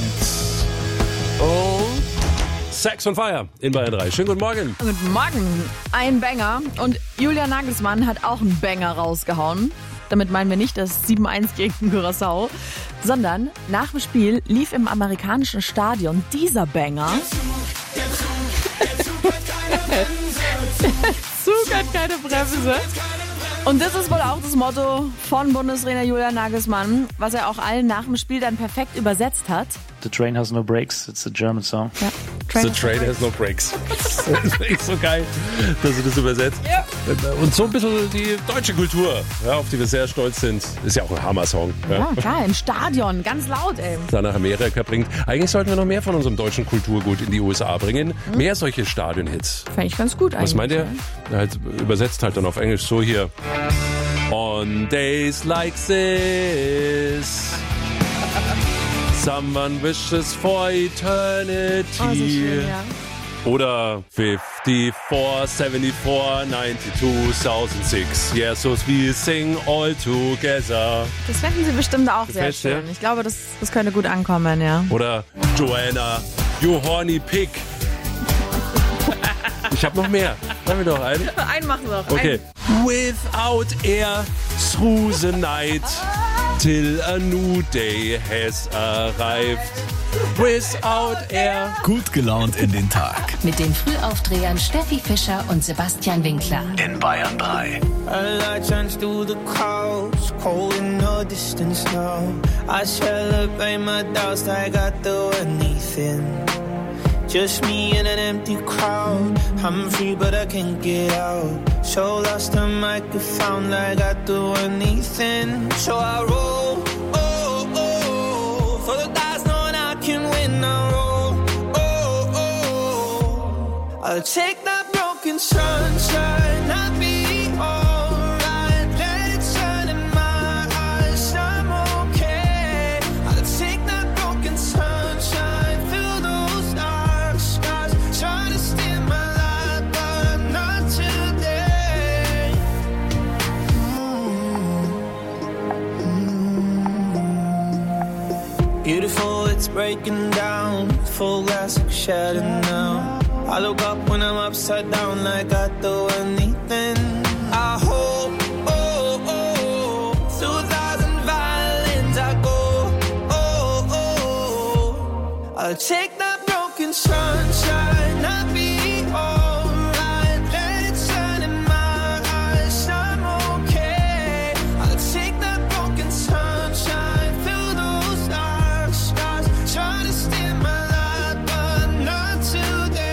oh, Sex on Fire in Bayern drei. Schönen guten Morgen. Guten Morgen. Ein Banger. Und Julian Nagelsmann hat auch einen Banger rausgehauen. Damit meinen wir nicht das sieben eins gegen Curaçao, sondern nach dem Spiel lief im amerikanischen Stadion dieser Banger. Zug hat keine Bremse. Und das ist wohl auch das Motto von Bundestrainer Julian Nagelsmann, was er auch allen nach dem Spiel dann perfekt übersetzt hat. The train has no brakes, it's a German song. Ja. The train has no brakes. Das ist echt so geil, dass du das übersetzt. Ja. Und so ein bisschen die deutsche Kultur, ja, auf die wir sehr stolz sind. Ist ja auch ein Hammer-Song. Ja. Ja, klar, im Stadion, ganz laut, ey. Da nach Amerika bringt. Eigentlich sollten wir noch mehr von unserem deutschen Kulturgut in die U S A bringen. Mhm. Mehr solche Stadion-Hits. Fände ich ganz gut eigentlich. Was meint ihr? Ja, halt übersetzt halt dann auf Englisch so hier. On days like this, someone wishes for eternity. Oh, so schön, ja. Oder fifty-four, seventy-four, ninety-two, thousand six. Yes, so we sing all together. Das fänden sie bestimmt auch sehr Gefällt schön. dir? Ich glaube, das, das könnte gut ankommen, ja. Oder Joanna, you horny pig. Ich hab noch mehr. Haben wir noch einen? Einen machen wir noch. Okay. Without air through the night till a new day has arrived. Without air. Gut gelaunt in den Tag. Mit den Frühaufdrehern Steffi Fischer und Sebastian Winkler. In Bayern drei. A light shines through the clouds, cold in the distance now. I celebrate my doubts, I got through anything. Just me in an empty crowd. I'm free but I can't get out. So lost the microphone, like I do anything. So I roll, oh, oh, for the dice knowing I can win. I roll, oh, oh, I'll take that broken sunshine, I'll be alright. Let it shine in my eyes, I'm okay. I'll take that broken sunshine, fill those dark skies. Try to steal my life, but not today. Mm-hmm. Beautiful, it's breaking down. Full glass like shattered now. I look up when I'm upside down, like I do anything. I hope, oh, oh, through a thousand violins I go, oh, oh, I'll take that broken sunshine, I'll be alright. Let it shine in my eyes, I'm okay. I'll take that broken sunshine, fill those dark skies. Try to steal my life, but not today.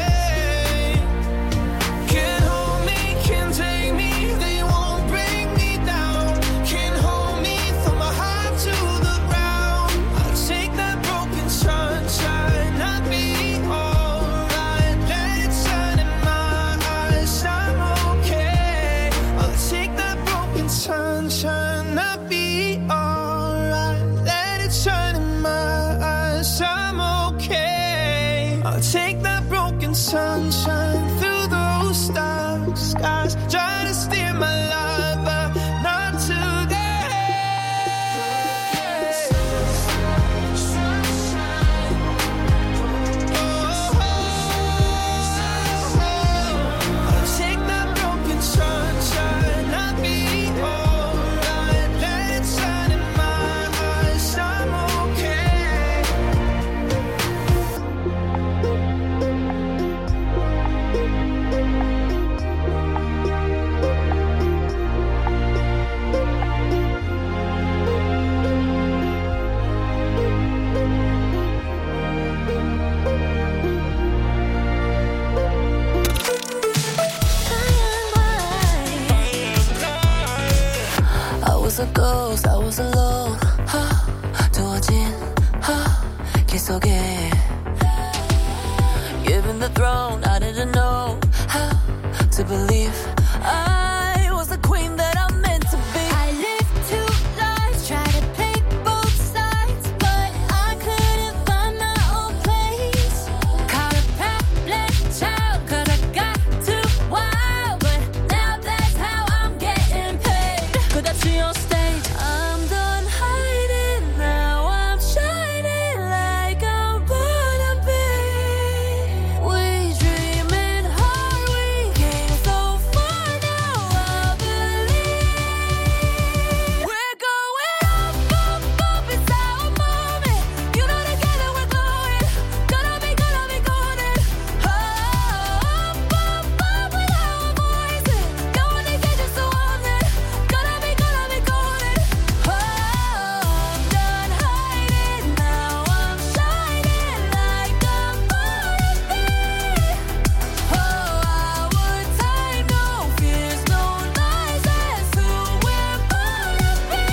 Can't hold me, can't take me, they won't bring me down. Can't hold me, throw my heart to the ground. I'll take that broken sunshine, I'll be alright. Let it shine in my eyes, I'm okay. I'll take that broken sunshine, I'll be alright. Let it shine in my eyes, I'm okay. I'll take that broken sunshine through those dark skies. Try to steer my life, but not today. I'll take that broken sunshine, I'll be alright. Let it shine in my eyes, I'm okay. I was a ghost, I was alone. 두어진 길 속에 given the throne, I didn't know how to believe I was the queen that I'm meant to be. I lived two lives, tried to play both sides, but I couldn't find my own place. Caught a problem child, cause I got too wild, but now that's how I'm getting paid. Could I see on stage? I'm done hiding, now I'm shining like I'm born to be. We dreaming hard, we came so far, now I believe. We're going up, up, up, it's our moment. You know together we're glowing, gonna be, gonna be golden. Up, up, up with our voices, going to get you so on it. Gonna be, gonna be golden. Oh, I'm done hiding, now I'm shining like I'm born to be. Oh, our time, no fears, no lies, that's who we're born to be.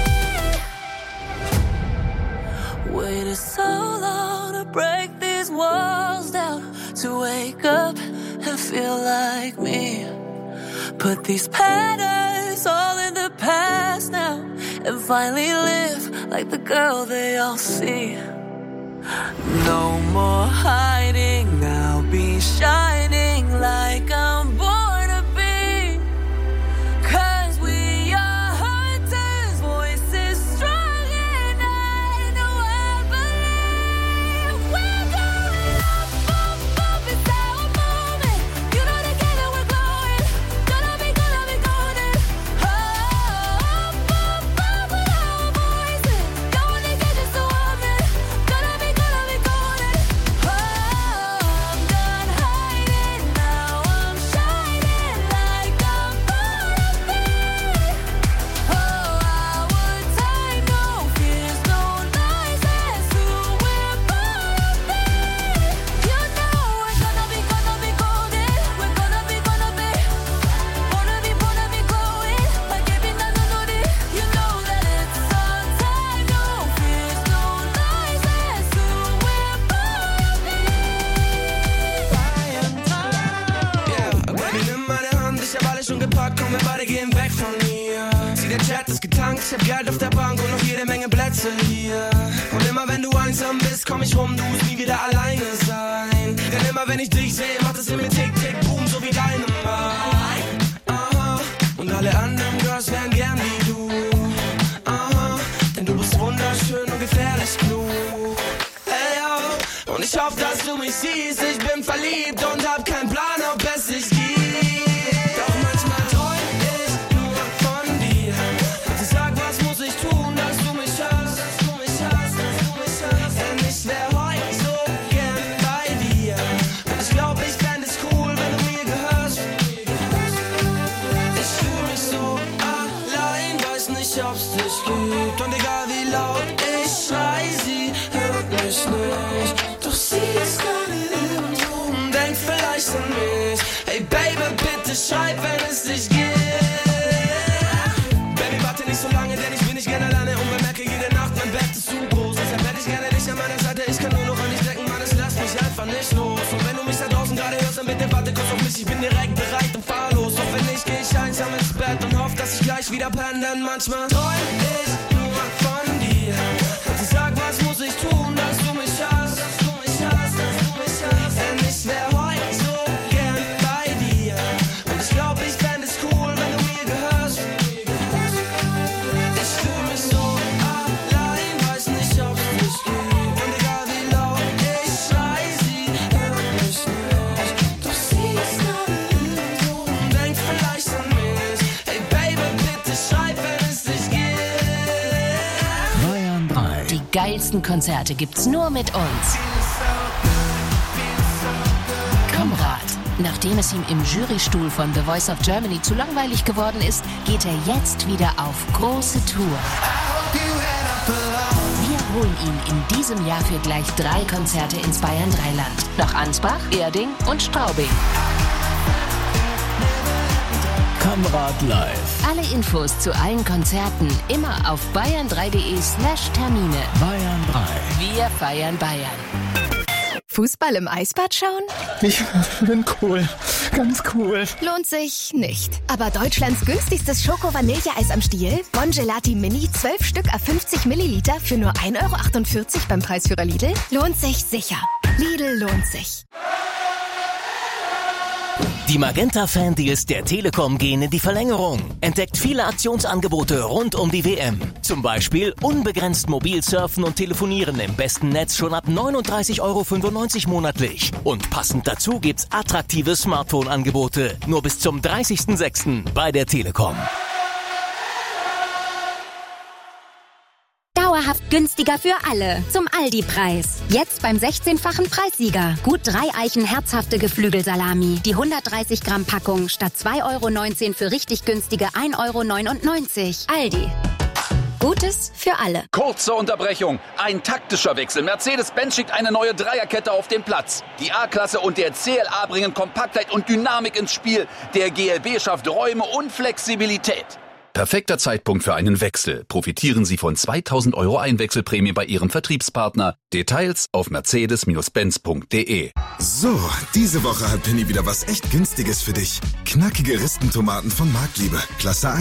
Waited so long to break these walls down, to wake up and feel like me. Put these patterns all in the past now, and finally live like the girl they all see. No more hiding, I'll be shining like I'm born to be. Cause we are hunters, voices strong, and I know I believe. We're going up, up, up, it's our moment. You know together we're glowing, gonna be, gonna be golden. Up, up, up with our voices. der Chat ist getankt, ich hab Geld auf der Bank und noch jede Menge Plätze hier. Und immer wenn du einsam bist, komm ich rum, du musst nie wieder alleine sein. Denn immer wenn ich dich sehe, macht es in mir tick, tick, boom, so wie deine Aha. Und alle anderen Girls wären gern wie du. Aha. Denn du bist wunderschön und gefährlich klug. Ey, yo. Und ich hoffe, dass du mich siehst, ich bin verliebt und hab keinen Plan, ob es dich gibt. Doch manchmal träum ich nur von dir. Und ich sag, was muss ich tun, dass du mich hörst, dass du mich hörst, dass du mich hörst. Denn ich wär heute so gern bei dir. Und ich glaub, ich fänd es cool, wenn du mir gehörst. Ich fühl mich so allein, weiß nicht, ob's dich gibt. Und egal wie laut ich schrei, sie hört mich nicht. Doch sie ist gerade im Turm, denkt vielleicht an mich. Hey Baby, bitte schreib, wenn es dich gibt. Baby, warte nicht so lange, denn ich bin nicht gerne alleine und bemerke jede Nacht, mein Bett ist zu groß. Deshalb hätte ich gerne dich an meiner Seite, ich kann nur noch an dich denken, Mann, es lässt mich einfach nicht los. Und wenn du mich da draußen gerade hörst, dann bitte warte kurz auf mich, ich bin direkt bereit und fahr los. Doch wenn nicht, geh ich einsam ins Bett und hoffe, dass ich gleich wieder penne, denn manchmal träum ich nur von dir. Und ich sag, was muss ich tun, dass du mich hörst, dass du mich hörst, dass du mich hörst. Denn ich wär heute so gern bei dir. Und ich glaub, ich fänd es cool, wenn du mir gehörst. Ich fühl mich so allein, weiß nicht, ob's dich gibt. Und egal wie laut ich schrei, sie hört mich nicht. Doch sie ist gerade im Turm, denkt vielleicht an mich. Hey Baby, bitte schreib, wenn es dich gibt. Bayern drei. Die geilsten Konzerte gibt's nur mit uns. Kamrat. Nachdem es ihm im Jurystuhl von The Voice of Germany zu langweilig geworden ist, geht er jetzt wieder auf große Tour. Wir holen ihn in diesem Jahr für gleich drei Konzerte ins Bayern drei Land. Nach Ansbach, Erding und Straubing. Kamrat live. Alle Infos zu allen Konzerten immer auf bayern drei punkt de slash Termine. Bayern drei. Wir feiern Bayern. Fußball im Eisbad schauen? Ich bin cool. Ganz cool. Lohnt sich nicht. Aber Deutschlands günstigstes Schoko-Vanilleeis am Stiel? Bongelati Mini, zwölf Stück a fünfzig Milliliter für nur ein Euro achtundvierzig beim Preisführer Lidl? Lohnt sich sicher. Lidl lohnt sich. Die Magenta-Fan-Deals der Telekom gehen in die Verlängerung. Entdeckt viele Aktionsangebote rund um die W M. Zum Beispiel unbegrenzt mobil surfen und telefonieren im besten Netz schon ab neununddreißig Euro fünfundneunzig monatlich. Und passend dazu gibt's attraktive Smartphone-Angebote. Nur bis zum dreißigsten sechsten bei der Telekom. Dauerhaft günstiger für alle. Zum Aldi-Preis. Jetzt beim sechzehnfachen Preissieger. Gut drei Eichen herzhafte Geflügelsalami. Die hundertdreißig Gramm Packung statt zwei Euro neunzehn für richtig günstige ein Euro neunundneunzig. Aldi. Gutes für alle. Kurze Unterbrechung. Ein taktischer Wechsel. Mercedes-Benz schickt eine neue Dreierkette auf den Platz. Die A-Klasse und der C L A bringen Kompaktheit und Dynamik ins Spiel. Der G L B schafft Räume und Flexibilität. Perfekter Zeitpunkt für einen Wechsel. Profitieren Sie von zweitausend Euro Einwechselprämie bei Ihrem Vertriebspartner. Details auf mercedes Benz punkt de. So, diese Woche hat Penny wieder was echt Günstiges für dich. Knackige Ristentomaten von Marktliebe. Klasse eins.